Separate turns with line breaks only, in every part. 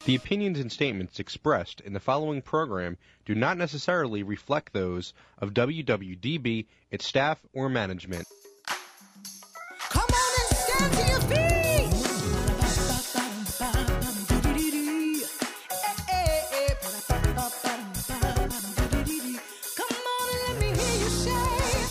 The opinions and statements expressed in the following program do not necessarily reflect those of WWDB, its staff, or management.
Come on and stand to your feet. Come on and let me hear you say.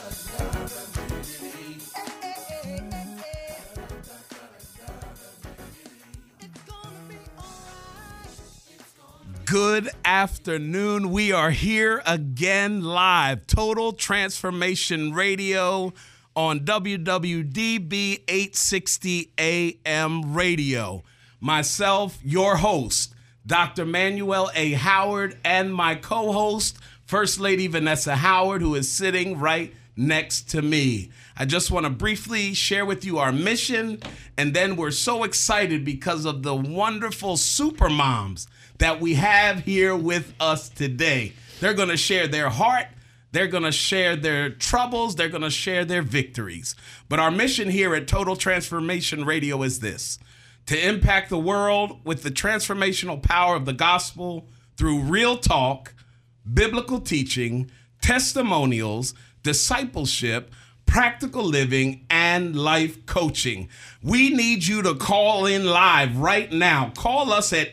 It's gonna be alright.
Good afternoon. We are here again live. Total Transformation Radio on WWDB 860 AM radio. Myself, your host, Dr. Manuel A. Howard, and my co-host, First Lady Vanessa Howard, who is sitting right next to me. I just want to briefly share with you our mission, and then we're so excited because of the wonderful super moms that we have here with us today. They're going to share their heart. They're going to share their troubles. They're going to share their victories. But our mission here at Total Transformation Radio is this: to impact the world with the transformational power of the gospel through real talk, biblical teaching, testimonials, discipleship, practical living, and life coaching. We need you to call in live right now. Call us at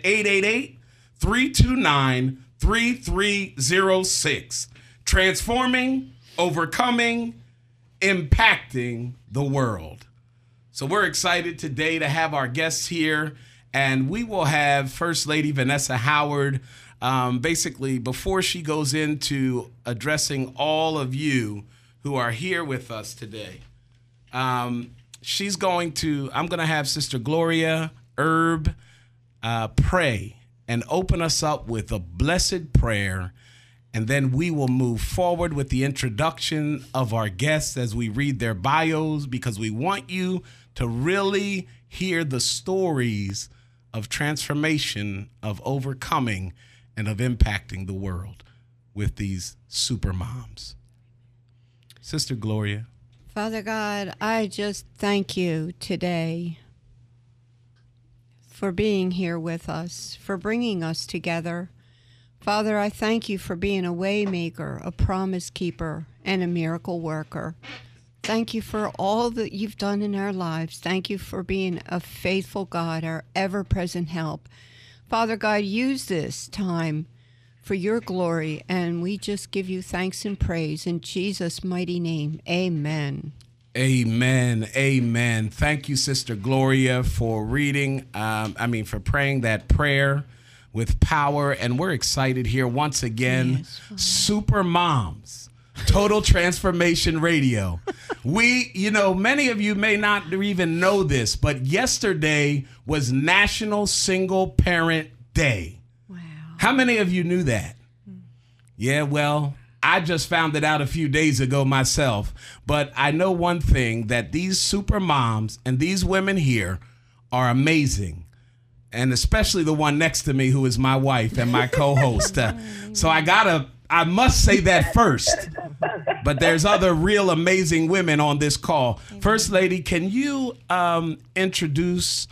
888-329-3306. Transforming, overcoming, impacting the world. So we're excited today to have our guests here, and we will have First Lady Vanessa Howard. Basically, before she goes into addressing all of you who are here with us today, I'm going to have Sister Gloria Erb pray and open us up with a blessed prayer. And then we will move forward with the introduction of our guests as we read their bios, because we want you to really hear the stories of transformation, of overcoming, and of impacting the world with these super moms. Sister Gloria.
Father God, I just thank you today for being here with us, for bringing us together. Father, I thank you for being a way maker, a promise keeper, and a miracle worker. Thank you for all that you've done in our lives. Thank you for being a faithful God, our ever-present help. Father God, use this time for your glory, and we just give you thanks and praise in Jesus' mighty name. Amen.
Amen. Amen. Thank you, Sister Gloria, for reading, for praying that prayer with power. And we're excited here once again. Yes, super moms, Total Transformation Radio. Many of you may not even know this, but yesterday was National Single Parent Day.
Wow.
How many of you knew that? Yeah, well, I just found it out a few days ago myself. But I know one thing, that these super moms and these women here are amazing. And especially the one next to me, who is my wife and my co-host. So I must say that first. But there's other real amazing women on this call. Amen. First Lady, can you introduce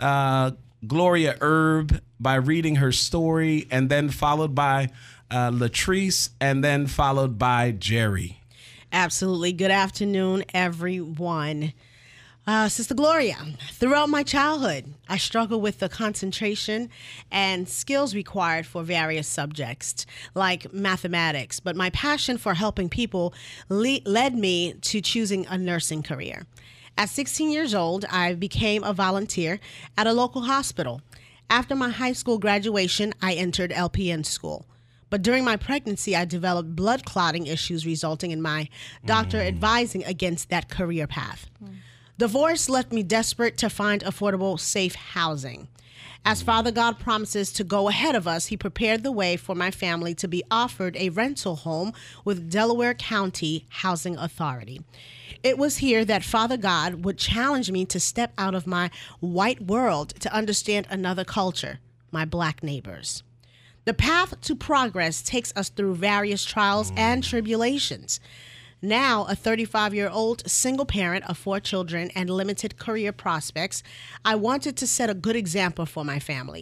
Gloria Erb by reading her story, and then followed by Latrice, and then followed by Jerry?
Absolutely. Good afternoon, everyone. Sister Gloria, throughout my childhood, I struggled with the concentration and skills required for various subjects, like mathematics, but my passion for helping people led me to choosing a nursing career. At 16 years old, I became a volunteer at a local hospital. After my high school graduation, I entered LPN school. But during my pregnancy, I developed blood clotting issues, resulting in my doctor advising against that career path. Divorce left me desperate to find affordable, safe housing. As Father God promises to go ahead of us, he prepared the way for my family to be offered a rental home with Delaware County Housing Authority. It was here that Father God would challenge me to step out of my white world to understand another culture, my black neighbors. The path to progress takes us through various trials and tribulations. Now, a 35-year-old single parent of 4 children and limited career prospects, I wanted to set a good example for my family.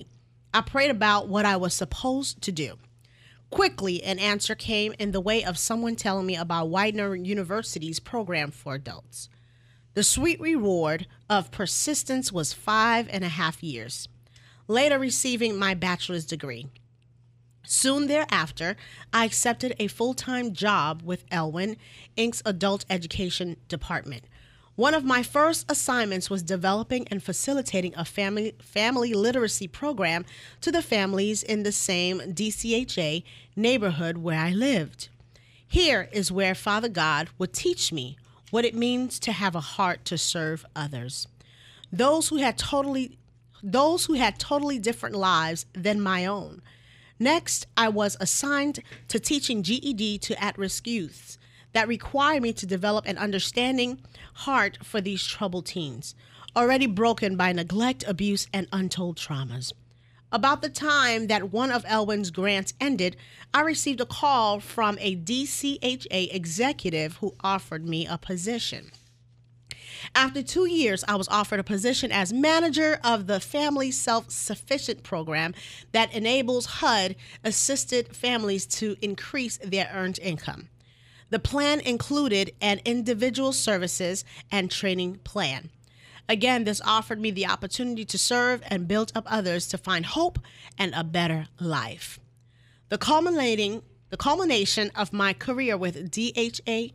I prayed about what I was supposed to do. Quickly, an answer came in the way of someone telling me about Widener University's program for adults. The sweet reward of persistence was 5.5 years, later receiving my bachelor's degree. Soon thereafter, I accepted a full-time job with Elwyn, Inc.'s Adult Education Department. One of my first assignments was developing and facilitating a family literacy program to the families in the same DCHA neighborhood where I lived. Here is where Father God would teach me what it means to have a heart to serve others. Those who had totally different lives than my own. Next, I was assigned to teaching GED to at-risk youths. That required me to develop an understanding heart for these troubled teens, already broken by neglect, abuse, and untold traumas. About the time that one of Elwyn's grants ended, I received a call from a DCHA executive who offered me a position. After 2 years, I was offered a position as manager of the Family Self-Sufficient program that enables HUD-assisted families to increase their earned income. The plan included an individual services and training plan. Again, this offered me the opportunity to serve and build up others to find hope and a better life. The culmination of my career with DCHA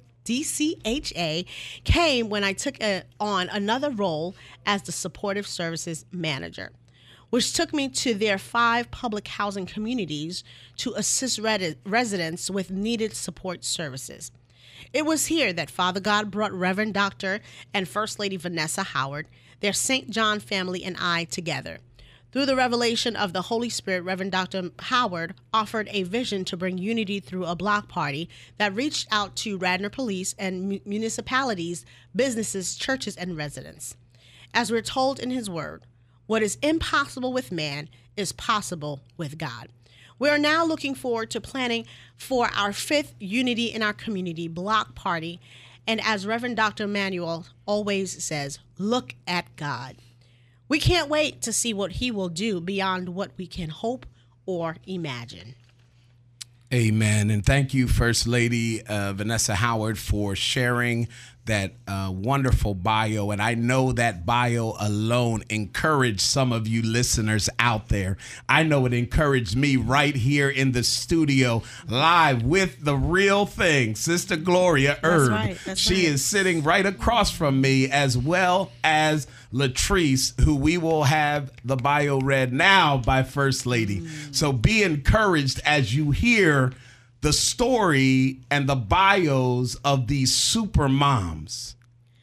came when I took on another role as the supportive services manager, which took me to their 5 public housing communities to assist residents with needed support services. It was here that Father God brought Reverend Dr. and First Lady Vanessa Howard, their St. John family, and I together. Through the revelation of the Holy Spirit, Reverend Dr. Howard offered a vision to bring unity through a block party that reached out to Radnor Police and municipalities, businesses, churches, and residents. As we're told in his word, what is impossible with man is possible with God. We are now looking forward to planning for our 5th Unity in Our Community block party. And as Reverend Dr. Manuel always says, look at God. We can't wait to see what he will do beyond what we can hope or imagine.
Amen. And thank you, First Lady Vanessa Howard, for sharing that wonderful bio. And I know that bio alone encouraged some of you listeners out there. I know it encouraged me right here in the studio live with the real thing, Sister Gloria Erb.
That's right.
She is sitting right across from me, as well as Latrice, who we will have the bio read now by First Lady. So be encouraged as you hear the story and the bios of these super moms.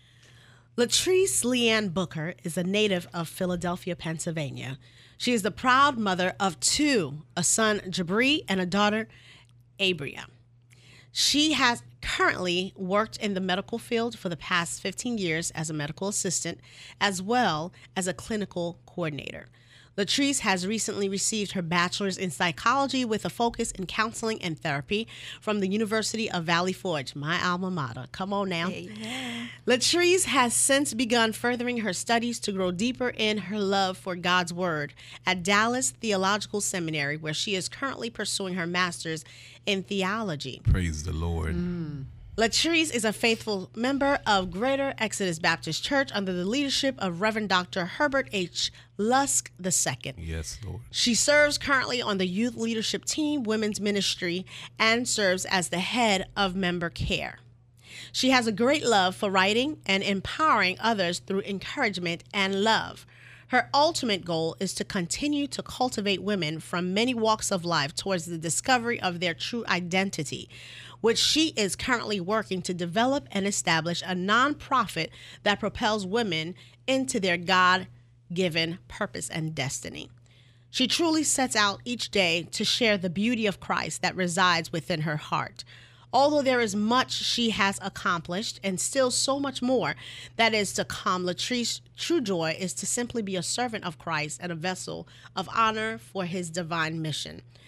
Latrice Leanne Booker is a native of Philadelphia, Pennsylvania. She is the proud mother of 2, a son, Jabri, and a daughter, Abria. She has currently worked in the medical field for the past 15 years as a medical assistant, as well as a clinical coordinator. Latrice has recently received her bachelor's in psychology with a focus in counseling and therapy from the University of Valley Forge, my alma mater. Come on now. Amen. Latrice has since begun furthering her studies to grow deeper in her love for God's Word at Dallas Theological Seminary, where she is currently pursuing her master's in theology.
Praise the Lord.
Latrice is a faithful member of Greater Exodus Baptist Church under the leadership of Reverend Dr. Herbert H. Lusk II.
Yes, Lord.
She serves currently on the youth leadership team, women's ministry, and serves as the head of member care. She has a great love for writing and empowering others through encouragement and love. Her ultimate goal is to continue to cultivate women from many walks of life towards the discovery of their true identity, which she is currently working to develop and establish a nonprofit that propels women into their God-given purpose and destiny. She truly sets out each day to share the beauty of Christ that resides within her heart. Although there is much she has accomplished and still so much more that is to come, Latrice's true joy is to simply be a servant of Christ and a vessel of honor for his divine mission.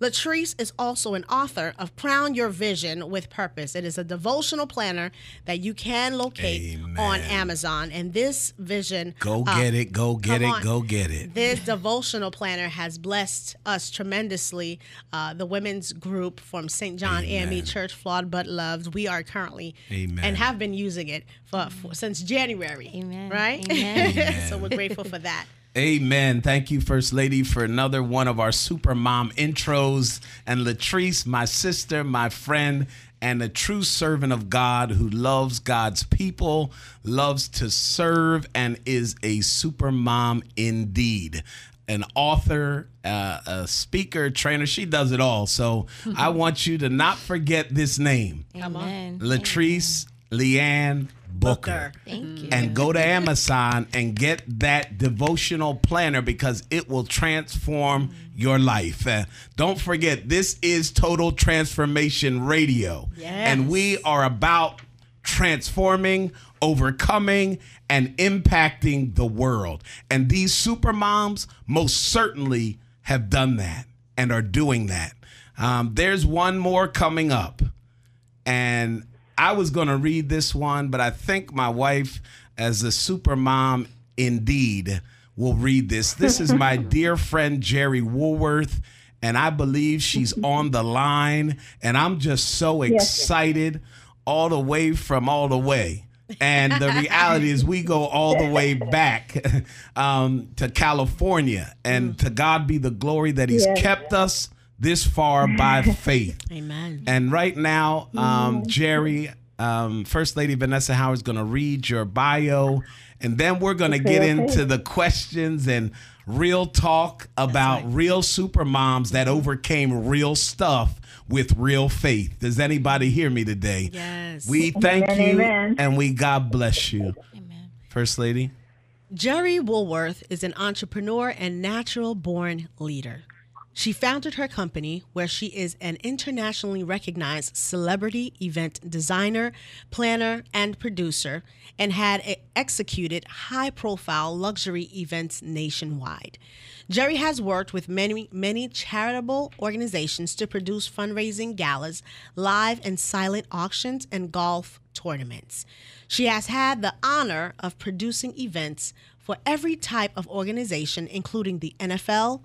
Latrice is also an author of Crown Your Vision with Purpose. It is a devotional planner that you can locate on Amazon. And this vision...
Go get it, go get it, go get it.
This devotional planner has blessed us tremendously. The women's group from St. John AME Church, Flawed But Loved, we are currently and have been using it since January.
Amen.
Right?
Amen.
So we're grateful for that.
Amen. Thank you, First Lady, for another one of our Super Mom intros. And Latrice, my sister, my friend, and a true servant of God who loves God's people, loves to serve, and is a super mom indeed. An author, a speaker, trainer. She does it all. So I want you to not forget this name.
Amen.
Latrice Leanne Booker.
Thank you.
And go to Amazon and get that devotional planner because it will transform your life. Don't forget, this is Total Transformation Radio.
Yes.
And we are about transforming, overcoming, and impacting the world. And these super moms most certainly have done that and are doing that. There's one more coming up. And I was going to read this one, but I think my wife, as a super mom indeed, will read this. This is my dear friend, Jerry Woolworth, and I believe she's on the line, and I'm just so excited all the way from all the way. And the reality is we go all the way back to California, and to God be the glory that he's kept us this far by faith.
Amen.
And right now, Jerry, First Lady Vanessa Howard is going to read your bio, and then we're going to get into the questions and real talk about real super moms that overcame real stuff with real faith. Does anybody hear me today?
Yes.
We thank you, and we God bless you.
Amen.
First Lady.
Jerry Woolworth is an entrepreneur and natural-born leader. She founded her company, where she is an internationally recognized celebrity event designer, planner, and producer, and had executed high-profile luxury events nationwide. Jerry has worked with many charitable organizations to produce fundraising galas, live and silent auctions, and golf tournaments. She has had the honor of producing events for every type of organization, including the NFL,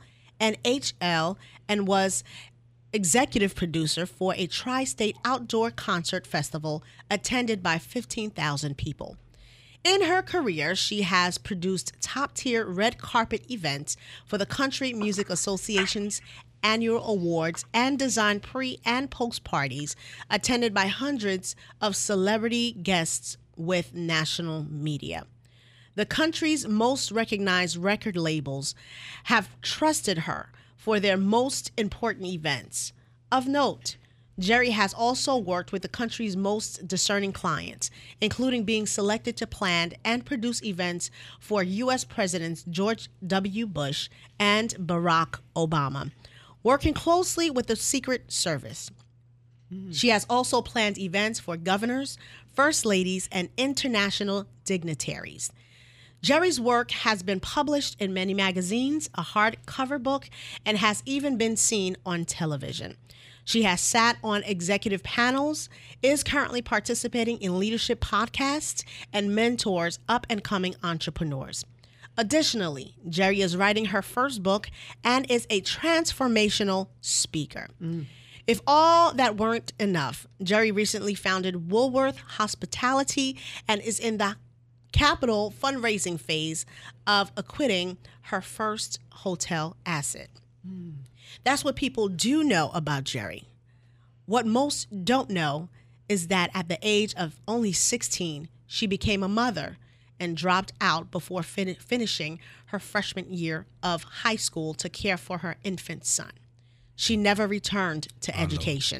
NHL, and was executive producer for a tri-state outdoor concert festival attended by 15,000 people. In her career, she has produced top-tier red carpet events for the Country Music Association's annual awards and designed pre- and post-parties attended by hundreds of celebrity guests with national media. The country's most recognized record labels have trusted her for their most important events. Of note, Jerry has also worked with the country's most discerning clients, including being selected to plan and produce events for U.S. Presidents George W. Bush and Barack Obama, working closely with the Secret Service. She has also planned events for governors, first ladies, and international dignitaries. Jerry's work has been published in many magazines, a hardcover book, and has even been seen on television. She has sat on executive panels, is currently participating in leadership podcasts, and mentors up-and-coming entrepreneurs. Additionally, Jerry is writing her first book and is a transformational speaker. If all that weren't enough, Jerry recently founded Woolworth Hospitality and is in the capital fundraising phase of acquiring her first hotel asset. That's what people do know about Jerry. What most don't know is that at the age of only 16, she became a mother and dropped out before finishing her freshman year of high school to care for her infant son. She never returned to education.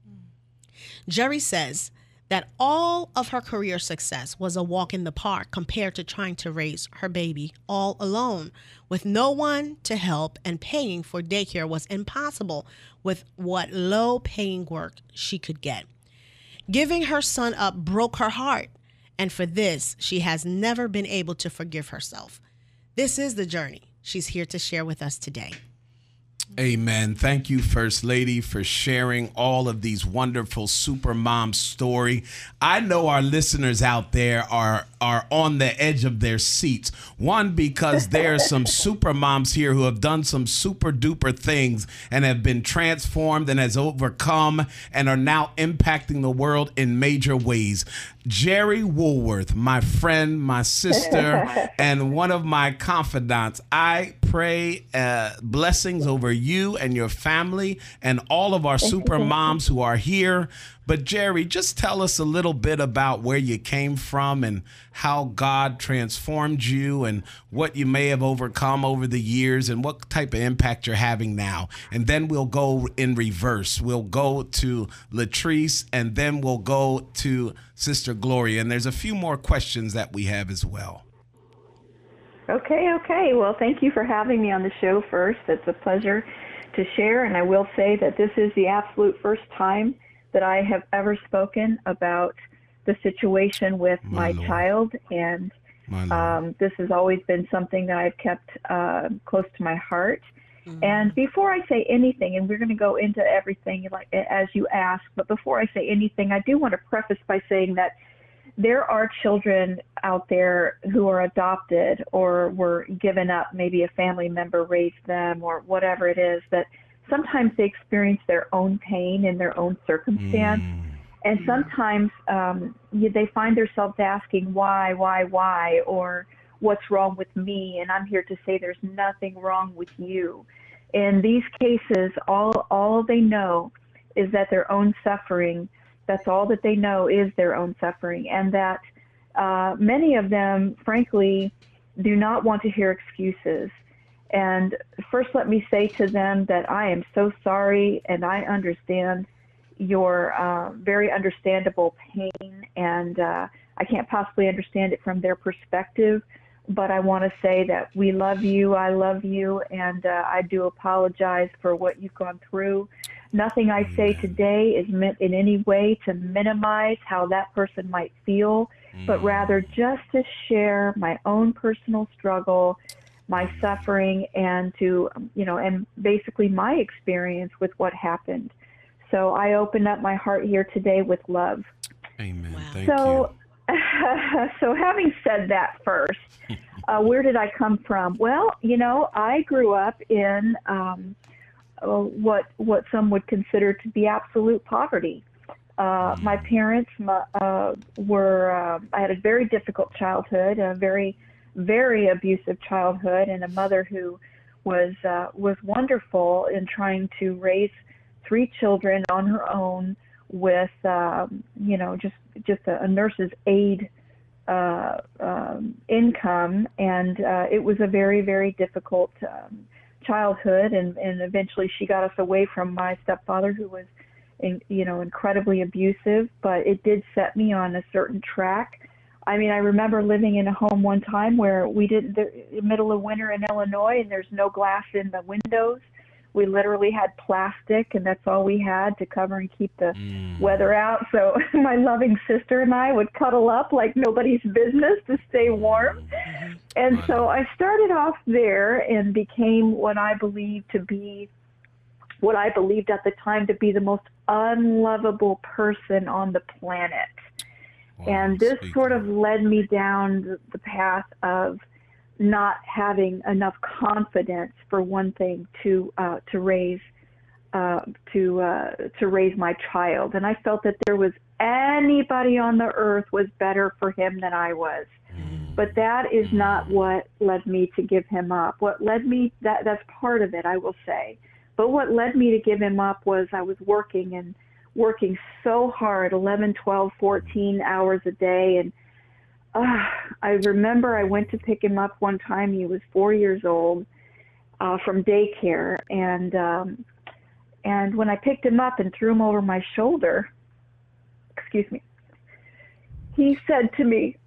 Jerry says that all of her career success was a walk in the park compared to trying to raise her baby all alone with no one to help, and paying for daycare was impossible with what low-paying work she could get. Giving her son up broke her heart, and for this, she has never been able to forgive herself. This is the journey she's here to share with us today.
Amen. Thank you, First Lady, for sharing all of these wonderful super mom story. I know our listeners out there are on the edge of their seats. One, because there are some super moms here who have done some super duper things and have been transformed and has overcome and are now impacting the world in major ways. Jerry Woolworth, my friend, my sister, and one of my confidants, I pray blessings over you and your family and all of our super moms who are here. But Jerry, just tell us a little bit about where you came from and how God transformed you and what you may have overcome over the years and what type of impact you're having now. And then we'll go in reverse. We'll go to Latrice and then we'll go to Sister Gloria. And there's a few more questions that we have as well.
Okay. Well, thank you for having me on the show first. It's a pleasure to share. And I will say that this is the absolute first time that I have ever spoken about the situation with my child. And this has always been something that I've kept close to my heart. Mm-hmm. And before I say anything, and we're going to go into everything like as you asked, but before I say anything, I do want to preface by saying that there are children out there who are adopted or were given up, maybe a family member raised them or whatever it is, that sometimes they experience their own pain in their own circumstance. And sometimes they find themselves asking why, or what's wrong with me? And I'm here to say there's nothing wrong with you. In these cases, all they know is that their own suffering, that's all that they know is their own suffering. And that many of them, frankly, do not want to hear excuses. And first, let me say to them that I am so sorry, and I understand your very understandable pain, and I can't possibly understand it from their perspective, but I want to say that we love you, I love you, and I do apologize for what you've gone through. Nothing I say today is meant in any way to minimize how that person might feel, but rather just to share my own personal struggle, my suffering, and to, and basically my experience with what happened. So I open up my heart here today with love.
Amen. Wow. Thank you.
So having said that first, where did I come from? Well, I grew up in what some would consider to be absolute poverty. My parents were, I had a very difficult childhood, a very, very abusive childhood, and a mother who was wonderful in trying to raise 3 children on her own with, just a nurse's aid income. And it was a very, very difficult childhood. And eventually she got us away from my stepfather, who was, incredibly abusive. But it did set me on a certain track. I mean, I remember living in a home one time where in the middle of winter in Illinois, and there's no glass in the windows. We literally had plastic, and that's all we had to cover and keep the weather out. So my loving sister and I would cuddle up like nobody's business to stay warm. And so I started off there and became what I believed at the time to be the most unlovable person on the planet. Wow, and this sort of led me down the path of not having enough confidence, for one thing, to raise my child. And I felt that there was anybody on the earth was better for him than I was. But that is not what led me to give him up. What led me, that's part of it, I will say. But what led me to give him up was I was working so hard, 11, 12, 14 hours a day. And I remember I went to pick him up one time. He was 4 years old from daycare. And when I picked him up and threw him over my shoulder, he said to me,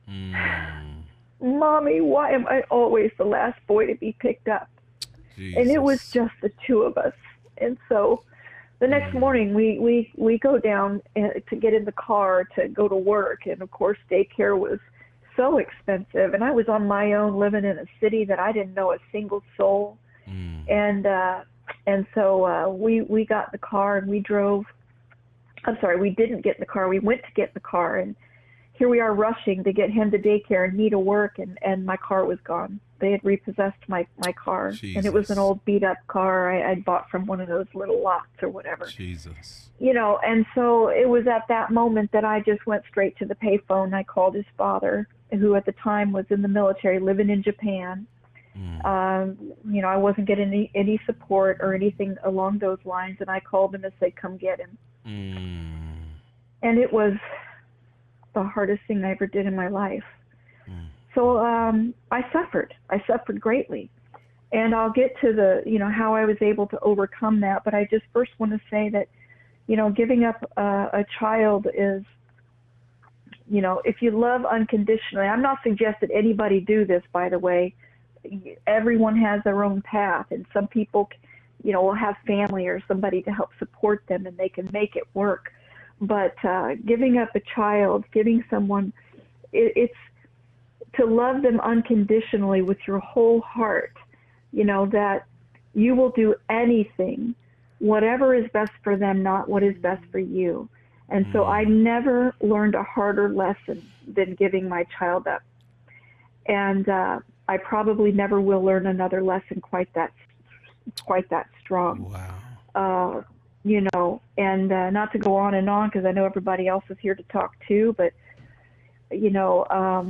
"Mommy, why am I always the last boy to be picked up?" Jesus. And it was just the 2 of us. And so the next morning we go down to get in the car to go to work. And of course, daycare was so expensive. And I was on my own, living in a city that I didn't know a single soul. And And so we got in the car and we drove. I'm sorry, we didn't get in the car. We went to get in the car, and here we are rushing to get him to daycare and me to work, and my car was gone. They had repossessed my car,
Jesus.
and it was an old beat-up car I'd bought from one of those little lots or whatever.
Jesus.
You know, and so it was at that moment that I just went straight to the payphone. I called his father, who at the time was in the military, living in Japan. You know, I wasn't getting any support or anything along those lines, and I called him and said, come get him. And it was the hardest thing I ever did in my life. So I suffered greatly. And I'll get to the, you know, how I was able to overcome that. But I just first want to say that, you know, giving up a child is, you know, if you love unconditionally, I'm not suggesting anybody do this, by the way. Everyone has their own path. And some people, you know, will have family or somebody to help support them and they can make it work. But giving up a child, giving someone, it's to love them unconditionally with your whole heart, you know, that you will do anything, whatever is best for them, not what is best for you. And so I never learned a harder lesson than giving my child up. And I probably never will learn another lesson quite that strong.
Wow.
You know, and not to go on and on because I know everybody else is here to talk too, but, you know,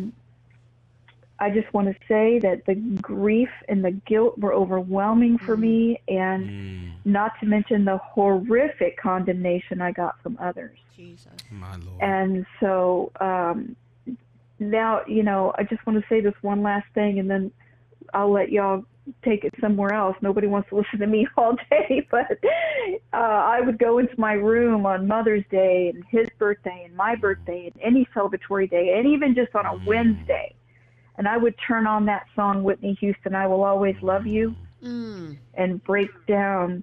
I just want to say that the grief and the guilt were overwhelming for me, and not to mention the horrific condemnation I got from others.
Jesus.
My Lord.
And so now, you know, I just want to say this one last thing, and then I'll let y'all take it somewhere else. Nobody wants to listen to me all day, but I would go into my room on Mother's Day and his birthday and my birthday and any celebratory day, and even just on a Wednesday. And I would turn on that song, Whitney Houston, I Will Always Love You, and break down.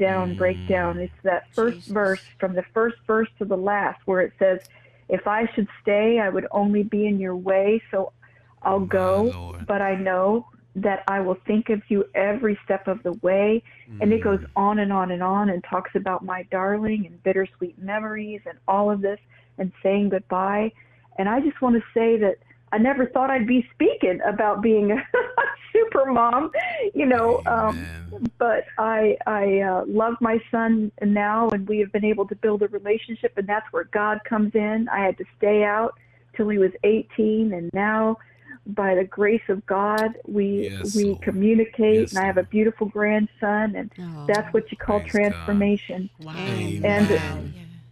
It's that first verse, from the first verse to the last, where it says, if I should stay, I would only be in your way, so I'll go, but I know that I will think of you every step of the way. And it goes on and on and on, and talks about my darling and bittersweet memories and all of this and saying goodbye. And I just want to say that I never thought I'd be speaking about being a super mom, you know, but I love my son now, and we have been able to build a relationship, and that's where God comes in. I had to stay out till he was 18, and now by the grace of God, we communicate, and I have a beautiful grandson, and that's what you call transformation.
Wow.
Amen.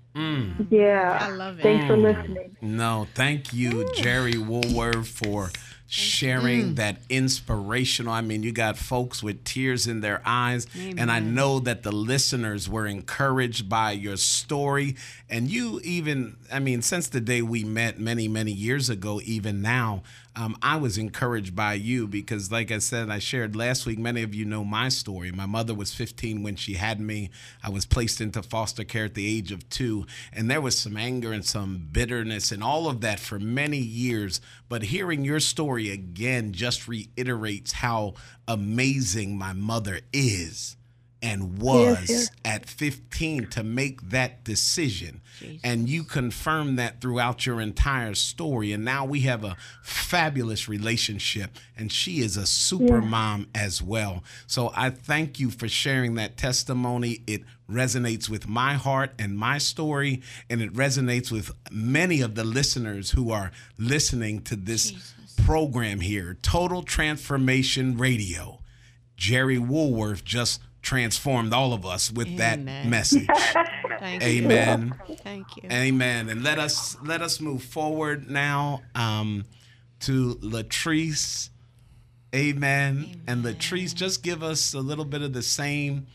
Yeah.
I love it.
Thanks for listening.
No, thank you, Jerry Woolworth, for sharing that inspirational. I mean, you got folks with tears in their eyes.
Amen.
And I know that the listeners were encouraged by your story. And you even, I mean, since the day we met many, many years ago, even now, I was encouraged by you because, like I said, I shared last week, many of you know my story. My mother was 15 when she had me. I was placed into foster care at the age of 2. And there was some anger and some bitterness and all of that for many years. But hearing your story again just reiterates how amazing my mother is and was at 15 to make that decision. Jesus. And you confirmed that throughout your entire story. And now we have a fabulous relationship, and she is a super mom as well. So I thank you for sharing that testimony. It resonates with my heart and my story, and it resonates with many of the listeners who are listening to this program here, Total Transformation Radio. Jerry Woolworth just transformed all of us with that message.
Thank
Amen.
you. Thank you.
Amen. And let us move forward now to Latrice. Amen. And Latrice, just give us a little bit of the same,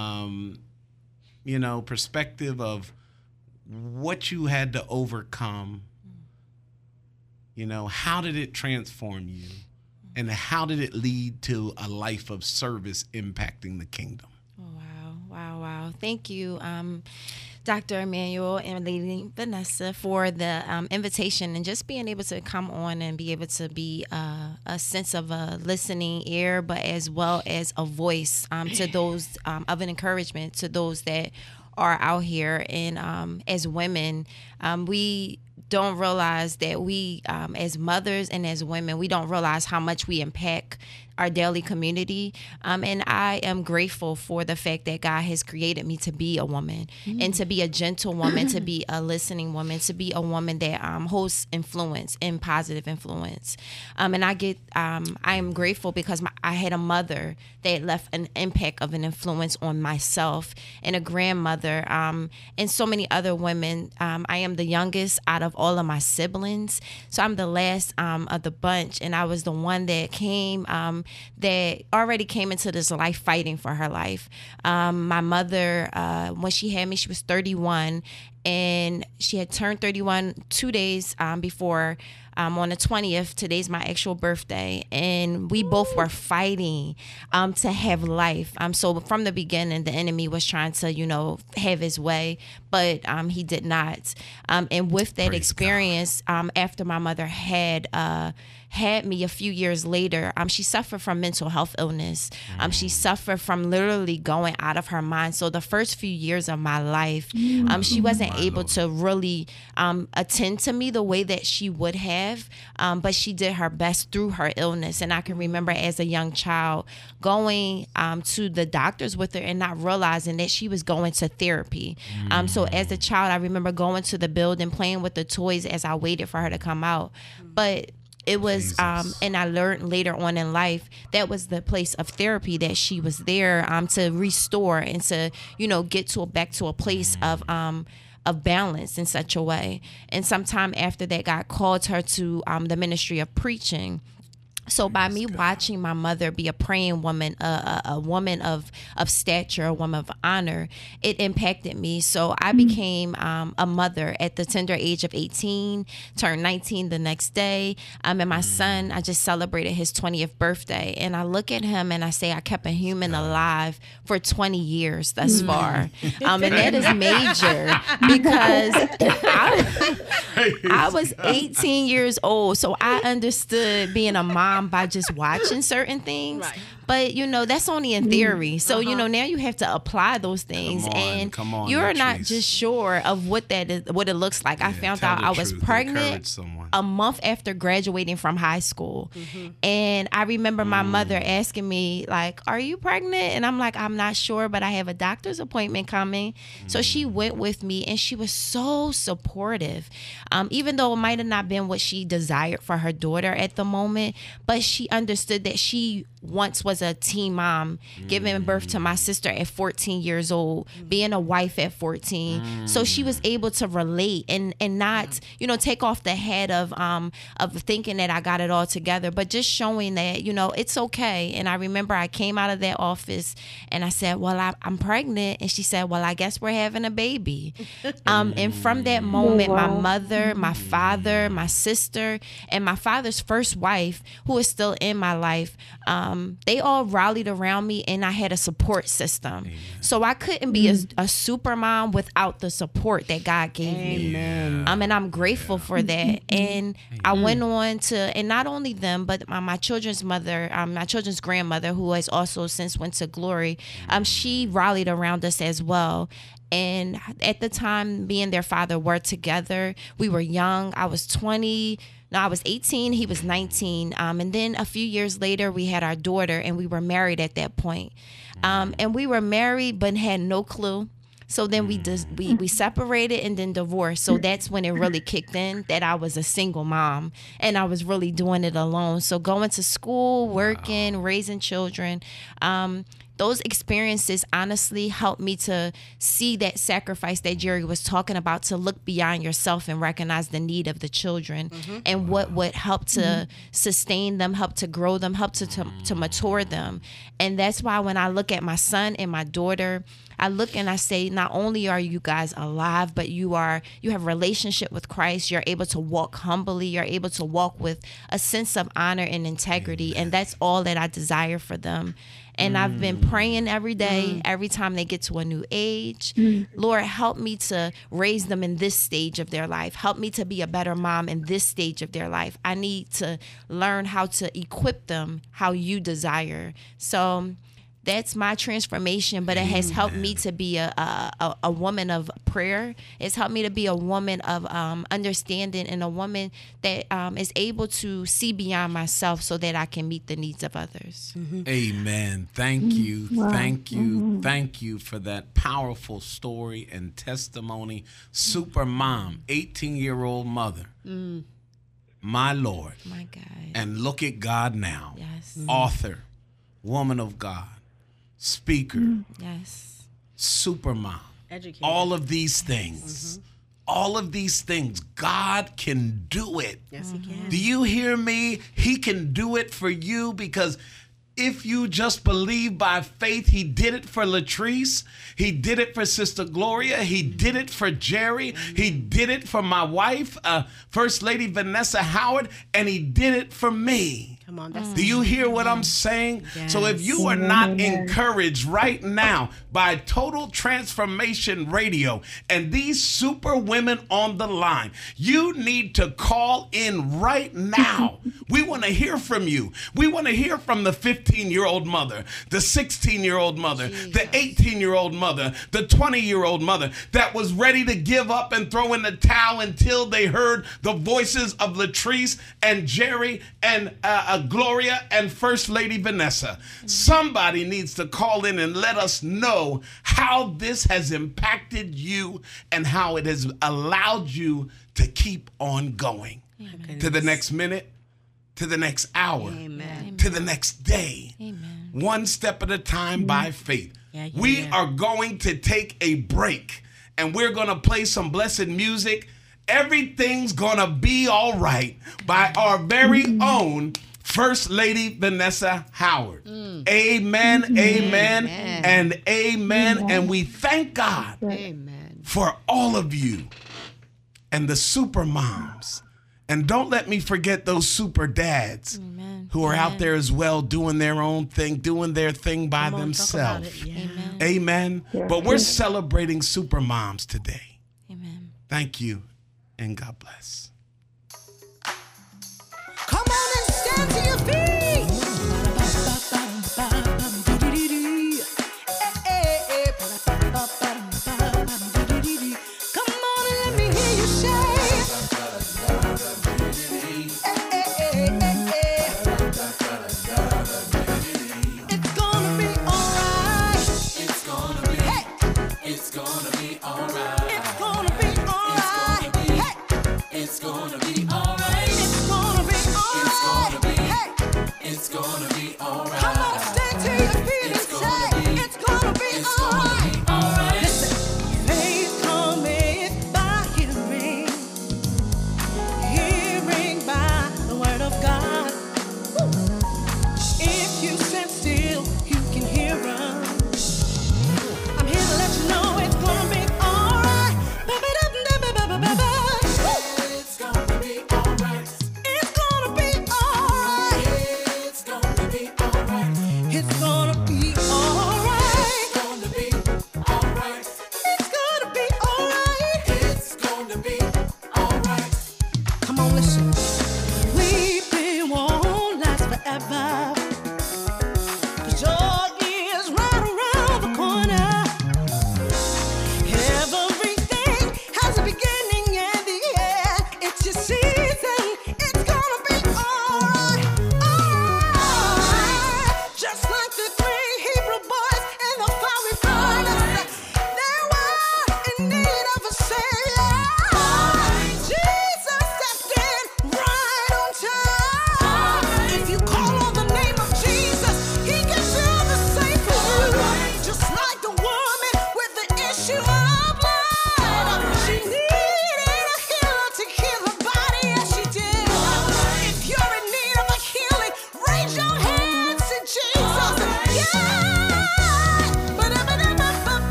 perspective of what you had to overcome. You know, how did it transform you? And how did it lead to a life of service impacting the kingdom?
Oh, wow. Thank you. Dr. Emmanuel and Lady Vanessa for the invitation and just being able to come on and be able to be a sense of a listening ear, but as well as a voice to those of an encouragement to those that are out here. And as women, we don't realize that we, as mothers and as women, we don't realize how much we impact our daily community. And I am grateful for the fact that God has created me to be a woman and to be a gentle woman, to be a listening woman, to be a woman that holds influence and positive influence. And I am grateful because I had a mother that left an impact of an influence on myself, and a grandmother, and so many other women. I am the youngest out of all of my siblings, so I'm the last of the bunch, and I was the one that that already came into this life fighting for her life. My mother, when she had me, she was 31, and she had turned 31 2 days before. On the 20th, today's my actual birthday, and we both were fighting to have life. So from the beginning, the enemy was trying to, have his way, but he did not. And with that experience, after my mother had me a few years later, she suffered from mental health illness. She suffered from literally going out of her mind. So the first few years of my life, she wasn't able to really attend to me the way that she would have, but she did her best through her illness. And I can remember as a young child going to the doctors with her and not realizing that she was going to therapy. So as a child, I remember going to the building, playing with the toys as I waited for her to come out. But it was, and I learned later on in life, that was the place of therapy, that she was there to restore and to, get back to a place of balance in such a way. And sometime after that, God called her to the ministry of preaching. So by me watching my mother be a praying woman, a woman of stature, a woman of honor, it impacted me. So I became a mother at the tender age of 18, turned 19 the next day. And my son, I just celebrated his 20th birthday. And I look at him and I say, I kept a human alive for 20 years thus far. And that is major because I was 18 years old. So I understood being a mom by just watching certain things. Right. But, that's only in theory. So, now you have to apply those things.
Come on,
you're not just sure of what that is, what it looks like. I found out I was pregnant a month after graduating from high school. And I remember my mother asking me, like, are you pregnant? And I'm like, I'm not sure, but I have a doctor's appointment coming. So she went with me, and she was so supportive. Even though it might have not been what she desired for her daughter at the moment, but she understood that she once was a teen mom, giving birth to my sister at 14 years old, being a wife at 14. So she was able to relate and not, take off the head of thinking that I got it all together, but just showing that, it's okay. And I remember I came out of that office and I said, well, I'm pregnant. And she said, well, I guess we're having a baby. And from that moment, my mother, my father, my sister, and my father's first wife, who is still in my life, they all rallied around me, and I had a support system. Amen. So I couldn't be a super mom without the support that God gave me. And I'm grateful for that. And I went on to, and not only them, but my children's mother, my children's grandmother, who has also since went to glory, she rallied around us as well. And at the time, me and their father were together. We were young. I was 20. No, I was 18. He was 19. And then a few years later, we had our daughter, and we were married at that point. And we were married, but had no clue. So then we separated and then divorced. So that's when it really kicked in that I was a single mom, and I was really doing it alone. So going to school, working, raising children, those experiences honestly helped me to see that sacrifice that Jerry was talking about, to look beyond yourself and recognize the need of the children and what would help to sustain them, help to grow them, help to mature them. And that's why when I look at my son and my daughter, I look and I say, not only are you guys alive, but you have a relationship with Christ. You're able to walk humbly. You're able to walk with a sense of honor and integrity. And that's all that I desire for them. And I've been praying every day, every time they get to a new age. Lord, help me to raise them in this stage of their life. Help me to be a better mom in this stage of their life. I need to learn how to equip them how you desire. So that's my transformation, but it has helped me to be a woman of prayer. It's helped me to be a woman of understanding, and a woman that is able to see beyond myself so that I can meet the needs of others.
Amen. Thank you. Thank you. Thank you for that powerful story and testimony. Super mom, 18-year-old mother. My Lord.
My God.
And look at God now.
Yes.
Author, woman of God, speaker,
Yes.
super mom.
Educated.
All of these things. All of these things. God can do it.
Yes, he can.
Do you hear me? He can do it for you, because if you just believe by faith, he did it for Latrice. He did it for Sister Gloria. He did it for Jerry. He did it for my wife, First Lady Vanessa Howard, and he did it for me.
Come on, that's
Do you hear what I'm saying? So if you are not encouraged right now by Total Transformation Radio and these super women on the line, you need to call in right now. We want to hear from you. We want to hear from the 15-year-old mother, the 16-year-old mother, the 18-year-old mother, the 20-year-old mother that was ready to give up and throw in the towel until they heard the voices of Latrice and Jerry and Gloria and First Lady Vanessa. Somebody needs to call in and let us know how this has impacted you and how it has allowed you to keep on going. To the next minute, to the next hour, to the next day.
Amen.
One step at a time by faith.
Yeah.
We are going to take a break, and we're going to play some blessed music. Everything's going to be all right by our very own First Lady Vanessa Howard. Amen, amen, and amen. And we thank God for all of you and the super moms. And don't let me forget those super dads who are out there as well, doing their own thing, doing their thing by themselves. Amen. But we're celebrating super moms today.
Amen.
Thank you, and God bless.
Come on and stand to your feet. Come on and let me hear you say. It's gonna be alright. It's gonna be. It's gonna be alright. It's gonna be alright. It's gonna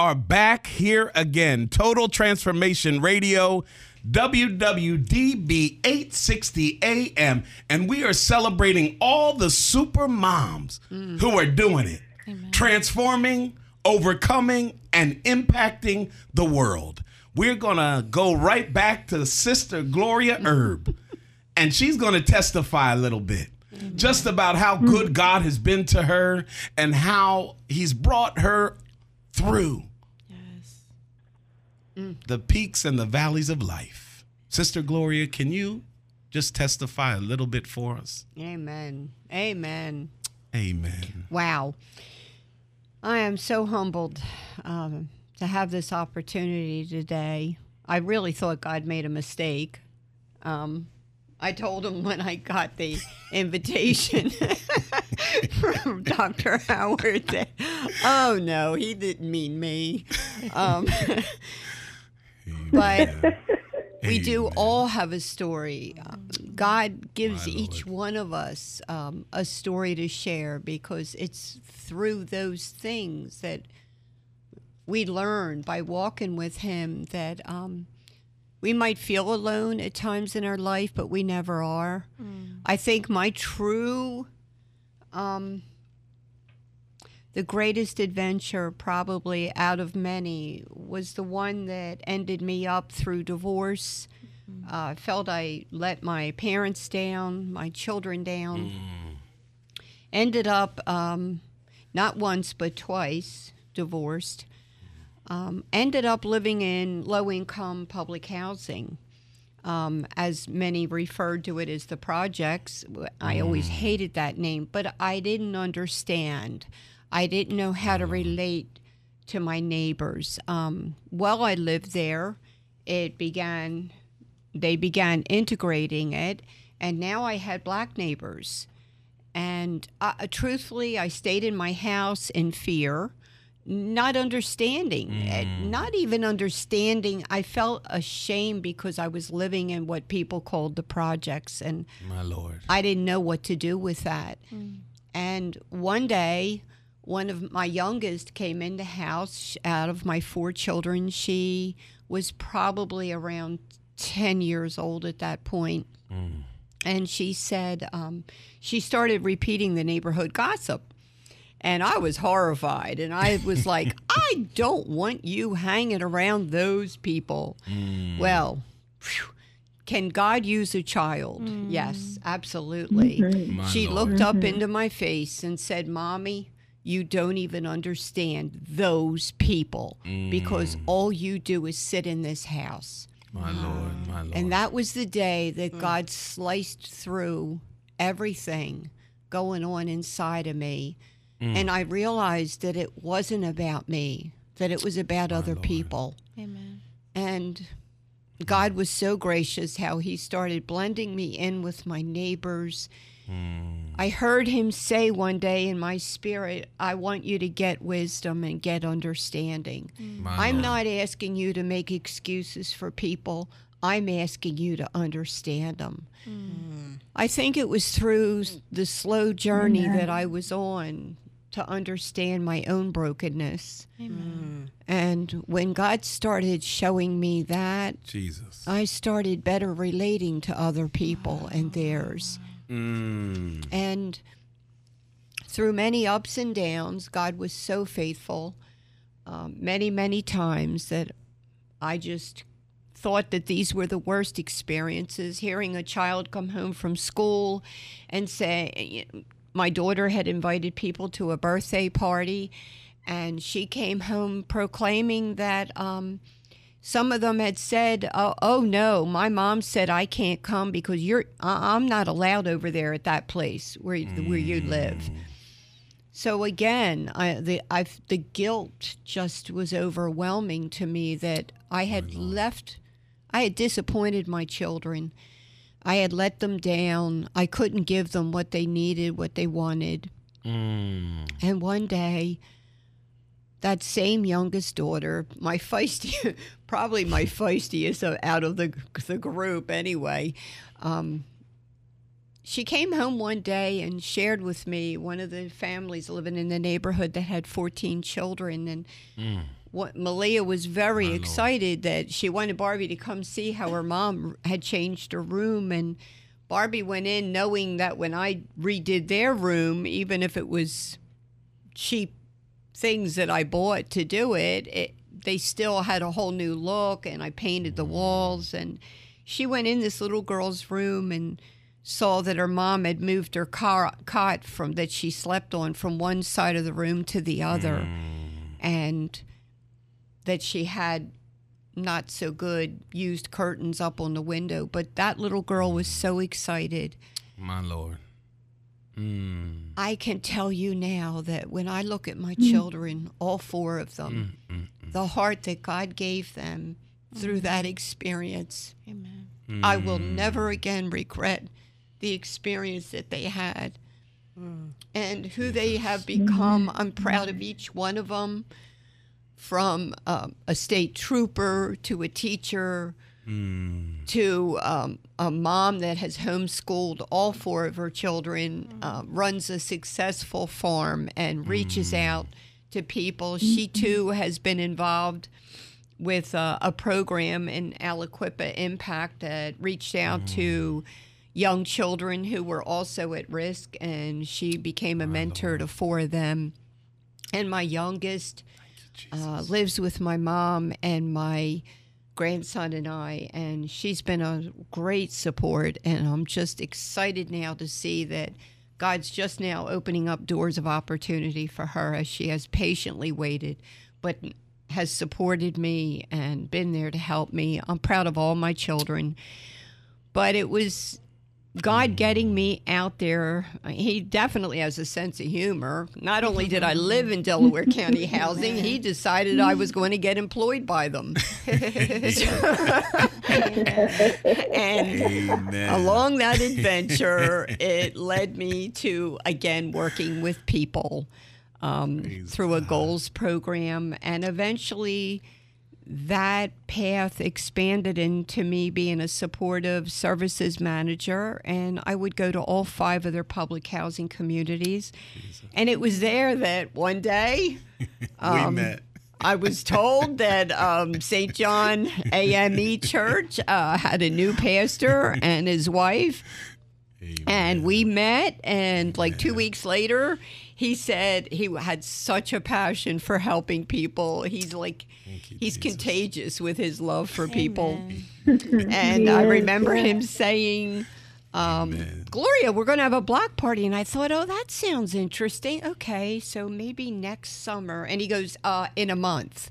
are back here again. Total Transformation Radio, WWDB 860 AM. And we are celebrating all the super moms who are doing it, transforming, overcoming, and impacting the world. We're going to go right back to Sister Gloria Herb, and she's going to testify a little bit just about how good God has been to her and how he's brought her through the peaks and the valleys of life. Sister Gloria, can you just testify a little bit for us?
Amen. Amen.
Amen.
Wow. I am so humbled to have this opportunity today. I really thought God made a mistake. I told him when I got the invitation from Dr. Howard that, oh no, he didn't mean me. But we do all have a story. God gives each one of us a story to share, because it's through those things that we learn by walking with him that we might feel alone at times in our life, but we never are. I think my true, the greatest adventure probably out of many was the one that ended me up through divorce. I felt I let my parents down, my children down. Ended up not once but twice divorced. Ended up living in low-income public housing, as many referred to it as the projects. I always hated that name, but I didn't understand. I didn't know how to relate to my neighbors. While I lived there, they began integrating it, and now I had black neighbors. And truthfully, I stayed in my house in fear, not understanding, not even understanding. I felt ashamed because I was living in what people called the projects, and
My Lord.
I didn't know what to do with that. And one day, one of my youngest came in the house. Out of my 4 children, she was probably around 10 years old at that point. And she said, she started repeating the neighborhood gossip. And I was horrified. And I was like, I don't want you hanging around those people. Well, phew, can God use a child? Yes, absolutely. She looked up into my face and said, Mommy, you don't even understand those people, because all you do is sit in this house.
My Lord, my Lord.
And that was the day that God sliced through everything going on inside of me. And I realized that it wasn't about me, that it was about other people.
Amen.
And God was so gracious how he started blending me in with my neighbors. I heard him say one day in my spirit, I want you to get wisdom and get understanding. I'm not asking you to make excuses for people. I'm asking you to understand them. I think it was through the slow journey that I was on to understand my own brokenness. And when God started showing me that,
Jesus.
I started better relating to other people and theirs. And through many ups and downs, God was so faithful many, many times that I just thought that these were the worst experiences. Hearing a child come home from school and say, my daughter had invited people to a birthday party, and she came home proclaiming that some of them had said, oh no, my mom said I can't come because I'm not allowed over there at that place where you live. So again, the guilt just was overwhelming to me that I had disappointed my children. I had let them down. I couldn't give them what they needed, what they wanted. And one day, that same youngest daughter, my feisty, probably my feistiest out of the group anyway, she came home one day and shared with me one of the families living in the neighborhood that had 14 children. And Malia was very
My Lord.
excited that she wanted Barbie to come see how her mom had changed her room. And Barbie went in knowing that when I redid their room, even if it was cheap things that I bought to do it, they still had a whole new look, and I painted the walls. And she went in this little girl's room and saw that her mom had moved her cot from that she slept on from one side of the room to the other, and that she had not so good used curtains up on the window. But that little girl was so excited.
My Lord.
I can tell you now that when I look at my children, all four of them, the heart that God gave them through that experience,
Amen.
I will never again regret the experience that they had and who they have become. I'm proud of each one of them, from a state trooper to a teacher to a mom that has homeschooled all four of her children, runs a successful farm and reaches out to people. She too has been involved with a program in Aliquippa Impact that reached out to young children who were also at risk, and she became a mentor to four of them. And my youngest lives with my mom and my grandson and I, and she's been a great support, and I'm just excited now to see that God's just now opening up doors of opportunity for her as she has patiently waited, but has supported me and been there to help me. I'm proud of all my children, but it was God getting me out there. He definitely has a sense of humor. Not only did I live in Delaware County Housing, he decided I was going to get employed by them. And along that adventure, it led me to, again, working with people through a goals program, and eventually that path expanded into me being a supportive services manager, and I would go to all 5 of their public housing communities. And it was there that one day
we met.
I was told that St. John AME Church had a new pastor and his wife. Amen. And we met, and like 2 weeks later, he said he had such a passion for helping people. He's contagious with his love for people. And I remember him saying, Gloria, we're going to have a block party. And I thought, oh, that sounds interesting. Okay, so maybe next summer. And he goes, in a month.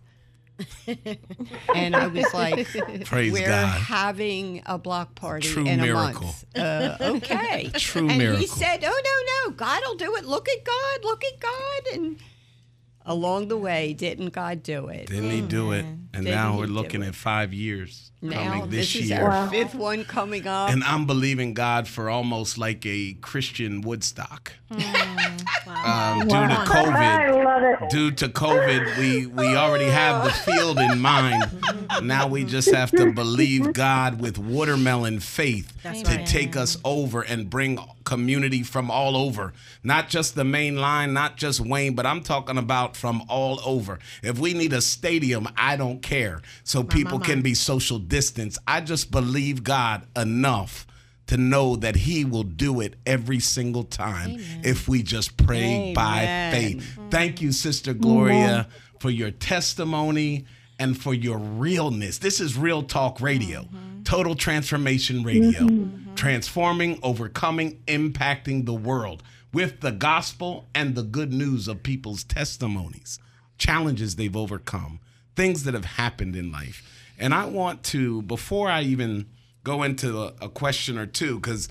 And I was like,
Praise
we're
God.
having a block party
True
in
miracle.
a month. Okay.
True
and
miracle.
he said, oh, no, God will do it. Look at God. And along the way, didn't God do it?
Didn't he do it? And
Didn't
now
he
we're
do
looking
it?
at 5 years
Now,
coming this
is
year.
our 5th one coming up.
And I'm believing God for almost like a Christian Woodstock. Due to COVID,
I love it.
due to COVID, we already have the field in mind. Now we just have to believe God with watermelon faith to take us over and bring community from all over. Not just the main line, not just Wayne, but I'm talking about from all over. If we need a stadium, I don't care. So people can be social distance. I just believe God enough to know that he will do it every single time if we just pray by faith. Thank you, Sister Gloria, for your testimony and for your realness. This is Real Talk Radio, Total Transformation Radio, transforming, overcoming, impacting the world with the gospel and the good news of people's testimonies, challenges they've overcome, things that have happened in life. And I want to, before I even go into a question or two, because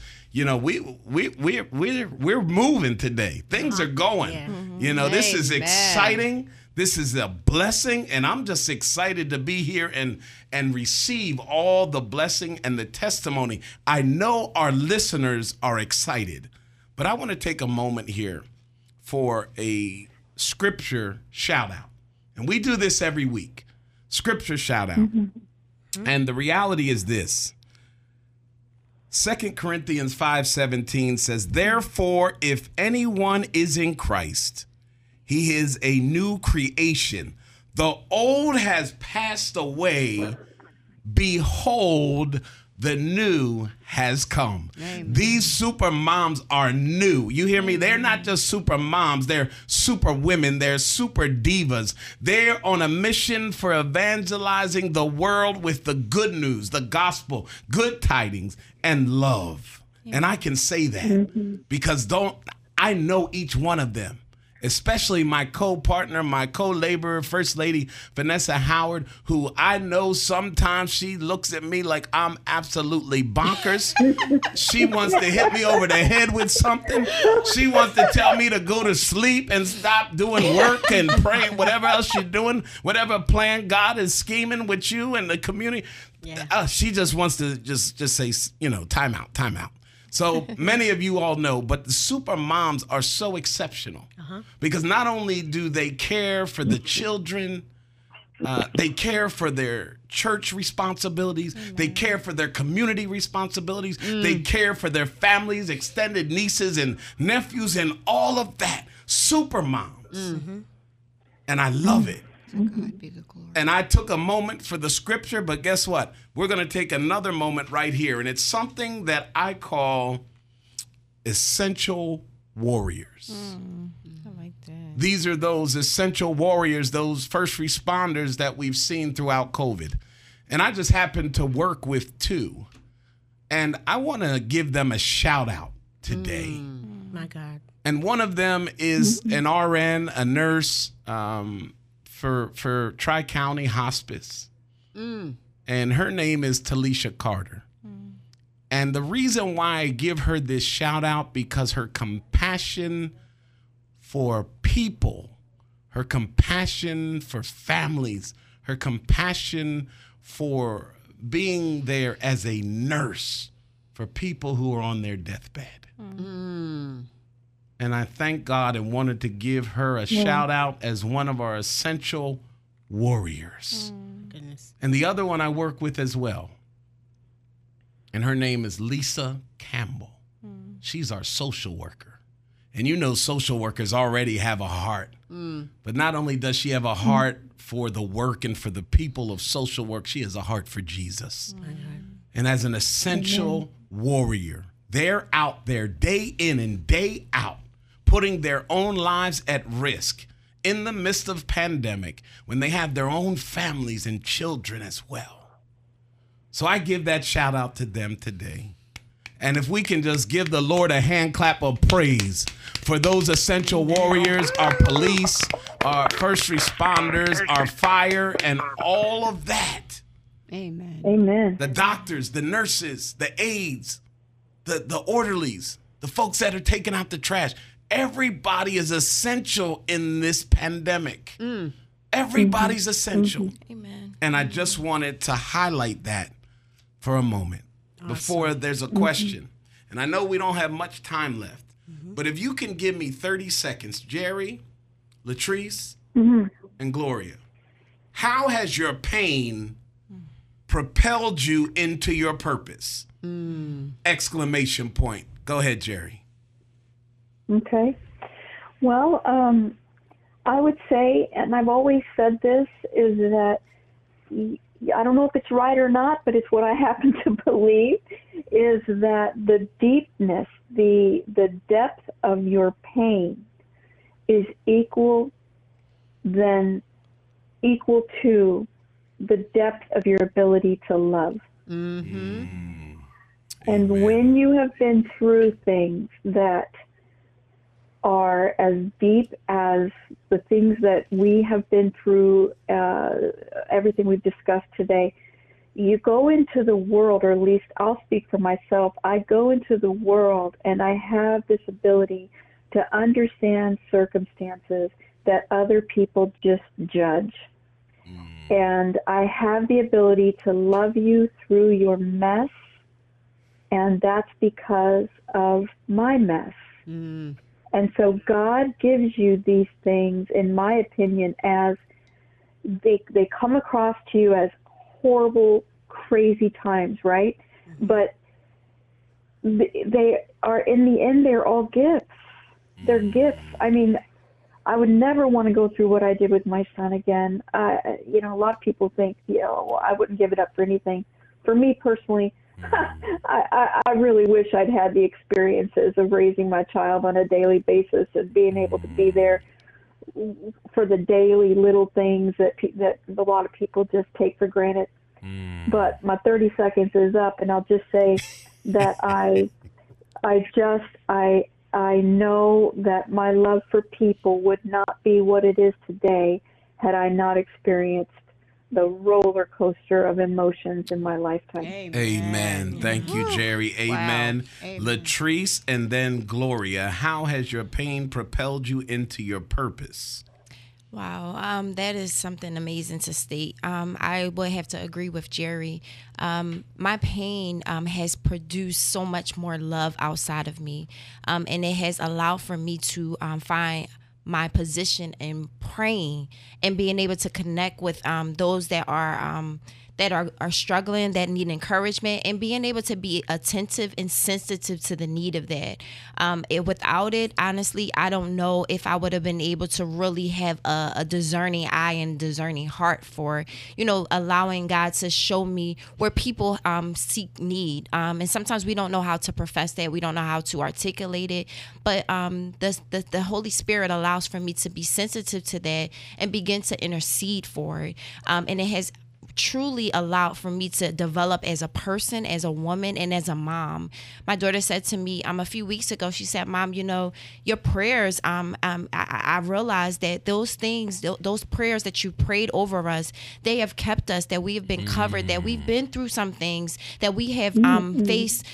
we're moving today. Things are going. This is
Amen.
exciting. This is a blessing, and I'm just excited to be here and receive all the blessing and the testimony. I know our listeners are excited, but I want to take a moment here for a scripture shout out. And we do this every week. Scripture shout out. And the reality is this. 2 Corinthians 5:17 says, therefore, if anyone is in Christ, he is a new creation. The old has passed away. Behold, the new has come.
Amen.
These super moms are new. You hear me? They're not just super moms. They're super women. They're super divas. They're on a mission for evangelizing the world with the good news, the gospel, good tidings, and love. And I can say that because I know each one of them. Especially my co-partner, my co-laborer, First Lady Vanessa Howard, who I know sometimes she looks at me like I'm absolutely bonkers. She wants to hit me over the head with something. She wants to tell me to go to sleep and stop doing work and praying, whatever else you're doing, whatever plan God is scheming with you and the community.
Yeah.
She just wants to just say, time out, time out. So many of you all know, but the super moms are so exceptional because not only do they care for the children, they care for their church responsibilities, they care for their community responsibilities, they care for their families, extended nieces and nephews, and all of that. Super moms. And I love it.
God be the glory.
And I took a moment for the scripture, but guess what? We're going to take another moment right here. And it's something that I call essential warriors.
I like that.
These are those essential warriors, those first responders that we've seen throughout COVID. And I just happened to work with two. And I want to give them a shout out today.
My God.
And one of them is an RN, a nurse, for Tri-County Hospice. And her name is Talisha Carter. And the reason why I give her this shout out, because her compassion for people, her compassion for families, her compassion for being there as a nurse for people who are on their deathbed. And I thank God and wanted to give her a shout out as one of our essential warriors.
Goodness.
And the other one I work with as well. And her name is Lisa Campbell. She's our social worker. And you know social workers already have a heart. But not only does she have a heart for the work and for the people of social work, she has a heart for Jesus. And as an essential warrior, they're out there day in and day out, putting their own lives at risk in the midst of pandemic when they have their own families and children as well. So I give that shout out to them today. And if we can just give the Lord a hand clap of praise for those essential warriors, our police, our first responders, our fire, and all of that.
Amen.
Amen.
The doctors, the nurses, the aides, the orderlies, the folks that are taking out the trash. Everybody is essential in this pandemic. Everybody's essential.
Amen.
And I just wanted to highlight that for a moment before there's a question. And I know we don't have much time left, but if you can give me 30 seconds, Jerry, Latrice, and Gloria, how has your pain propelled you into your purpose? Exclamation point. Go ahead, Jerry.
Okay. Well, I would say, and I've always said this, is that I don't know if it's right or not, but it's what I happen to believe, is that the deepness, the depth of your pain is equal to the depth of your ability to love. And when you have been through things that are as deep as the things that we have been through, everything we've discussed today, you go into the world, or at least I'll speak for myself, I go into the world and I have this ability to understand circumstances that other people just judge. And I have the ability to love you through your mess, and that's because of my mess. And so God gives you these things, in my opinion, as they come across to you as horrible, crazy times, right? But they are, in the end, they're all gifts. They're gifts. I mean, I would never want to go through what I did with my son again. You know, a lot of people think, well, I wouldn't give it up for anything. For me personally, I really wish I'd had the experiences of raising my child on a daily basis and being able to be there for the daily little things that a lot of people just take for granted. But my 30 seconds is up, and I'll just say that I know that my love for people would not be what it is today had I not experienced the roller coaster of emotions in my lifetime.
Amen. Thank you, Jerry. Amen.
Wow. Amen.
Latrice and then Gloria, how has your pain propelled you into your purpose?
Wow, that is something amazing to state. I would have to agree with Jerry. My pain has produced so much more love outside of me, and it has allowed for me to find my position in praying and being able to connect with those that are struggling, that need encouragement, and being able to be attentive and sensitive to the need of that. Without it, honestly, I don't know if I would have been able to really have a discerning eye and discerning heart for, allowing God to show me where people seek need. And sometimes we don't know how to profess that. We don't know how to articulate it. But the Holy Spirit allows for me to be sensitive to that and begin to intercede for it. And it has truly allowed for me to develop as a person, as a woman, and as a mom. My daughter said to me a few weeks ago, she said, Mom, your prayers, I realized that those things, those prayers that you prayed over us, they have kept us, that we have been covered, that we've been through some things, that we have faced,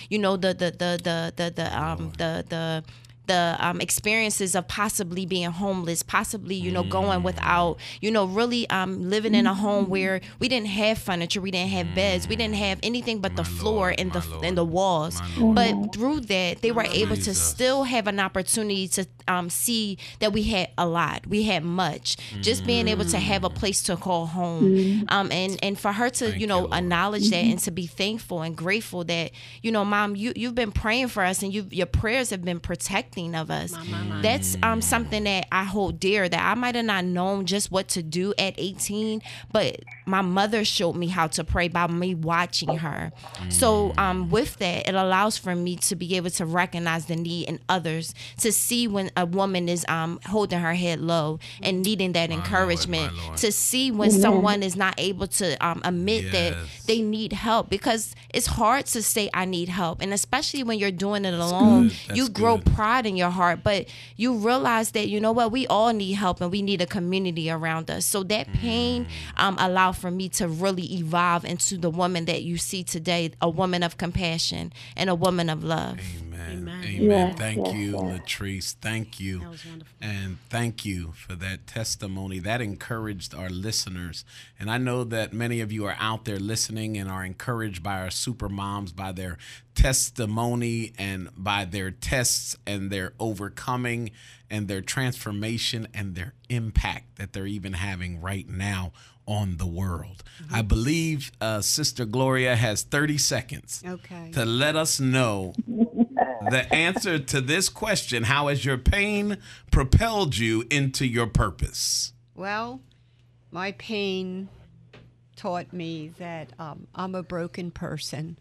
the experiences of possibly being homeless, possibly, going without, really living in a home where we didn't have furniture, we didn't have beds, we didn't have anything but the floor and the walls. But through that, they were able to still have an opportunity to see that we had a lot, we had much. Just being able to have a place to call home, and for her to, acknowledge that and to be thankful and grateful that, Mom, you've been praying for us and your prayers have been protecting of us. That's something that I hold dear, that I might have not known just what to do at 18, but my mother showed me how to pray by me watching her. So with that, it allows for me to be able to recognize the need in others, to see when a woman is holding her head low and needing that encouragement, to see when someone is not able to admit that they need help, because it's hard to say I need help, and especially when you're doing it alone, you grow pride in your heart, but you realize that, we all need help and we need a community around us. So that pain allowed for me to really evolve into the woman that you see today, a woman of compassion and a woman of love.
Amen.
Yes,
Thank
yes,
you,
yes.
Latrice. Thank you.
That was wonderful.
And thank you for that testimony. That encouraged our listeners. And I know that many of you are out there listening and are encouraged by our super moms, by their testimony and by their tests and their overcoming and their transformation and their impact that they're even having right now on the world. I believe Sister Gloria has 30 seconds to let us know the answer to this question: how has your pain propelled you into your purpose?
Well, my pain taught me that I'm a broken person.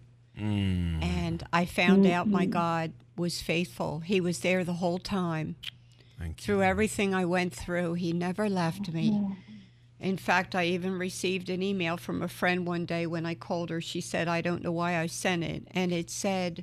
And I found out my God was faithful. He was there the whole time.
Thank you.
Through everything I went through, he never left me. In fact, I even received an email from a friend one day when I called her. She said, I don't know why I sent it. And it said,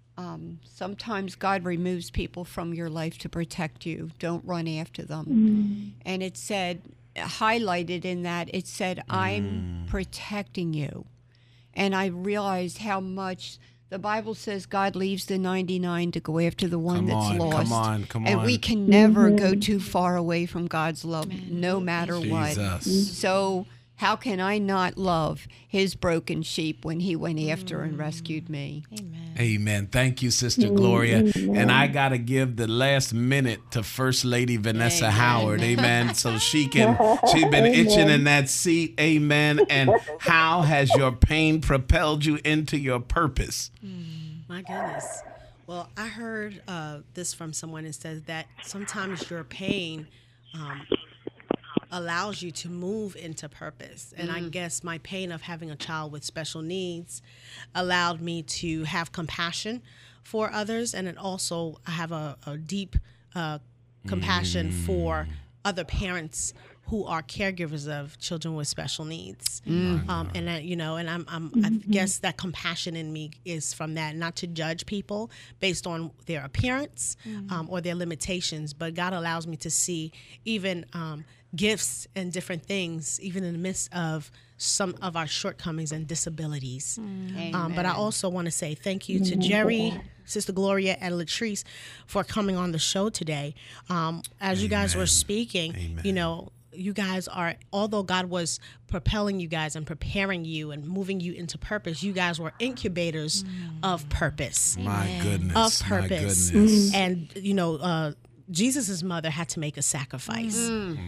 sometimes God removes people from your life to protect you. Don't run after them. And it said, highlighted in that, it said, I'm protecting you. And I realized how much the Bible says God leaves the 99 to go after the one that's lost.
Come on.
And we can never go too far away from God's love, no matter what. So how can I not love his broken sheep when he went after and rescued me?
Amen. Thank you, Sister Gloria. And I got to give the last minute to First Lady Vanessa Howard. Amen. So she's been itching in that seat. Amen. And how has your pain propelled you into your purpose?
My goodness. Well, I heard this from someone. It says that sometimes your pain allows you to move into purpose. And I guess my pain of having a child with special needs allowed me to have compassion for others. And it also, I have a deep compassion for other parents who are caregivers of children with special needs. And I guess that compassion in me is from that, not to judge people based on their appearance or their limitations, but God allows me to see even gifts and different things, even in the midst of some of our shortcomings and disabilities. But I also want to say thank you to Jerry, Sister Gloria, and Latrice for coming on the show today. As you guys were speaking, you guys are, although God was propelling you guys and preparing you and moving you into purpose, you guys were incubators of purpose.
My goodness.
Of purpose.
My goodness.
And, Jesus' mother had to make a sacrifice.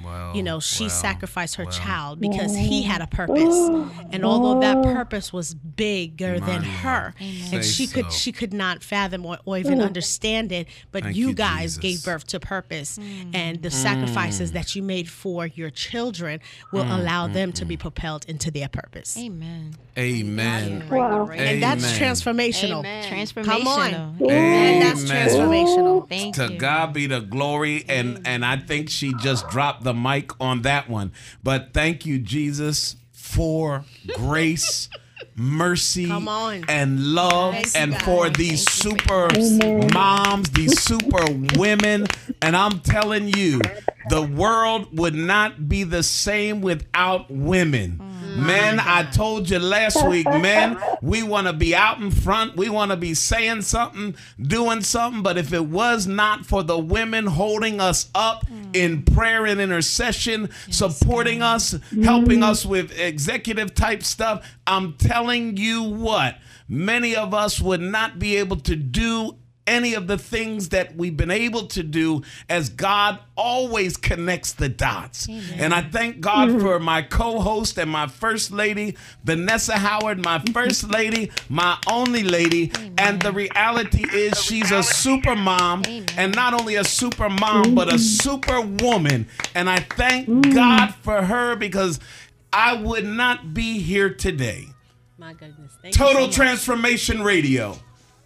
She sacrificed her child because he had a purpose. And although that purpose was bigger than her, and she could not fathom or even understand it, but
Thank
you
you,
guys
Jesus.
gave birth to purpose. And the sacrifices that you made for your children will allow them to be propelled into their purpose.
Amen.
Amen.
Wow.
And that's transformational.
Transformational.
Come on.
Amen.
And that's transformational.
Thank
To
you.
God be the glory, and I think she just dropped the mic on that one. But thank you, Jesus, for grace, mercy,
Come on.
and love,
Thank you,
and
God.
for these super moms, these super women. And I'm telling you, the world would not be the same without women. Men, I told you last week, men, we want to be out in front. We want to be saying something, doing something. But if it was not for the women holding us up in prayer and intercession, supporting us, helping us with executive type stuff, I'm telling you what, many of us would not be able to do any of the things that we've been able to do, as God always connects the dots. And I thank God for my co-host and my first lady, Vanessa Howard, my first lady, my only lady. And the reality is she's a super mom, and not only a super mom, but a super woman. And I thank God for her, because I would not be here today.
My goodness. Thank you
Total
so much.
Transformation Radio,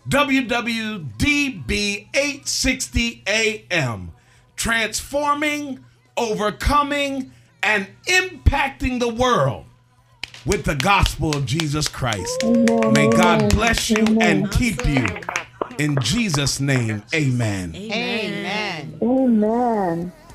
WWDB 860 AM, transforming, overcoming, and impacting the world with the gospel of Jesus Christ. May God bless you and keep you. In Jesus' name, amen.
Amen.
Amen.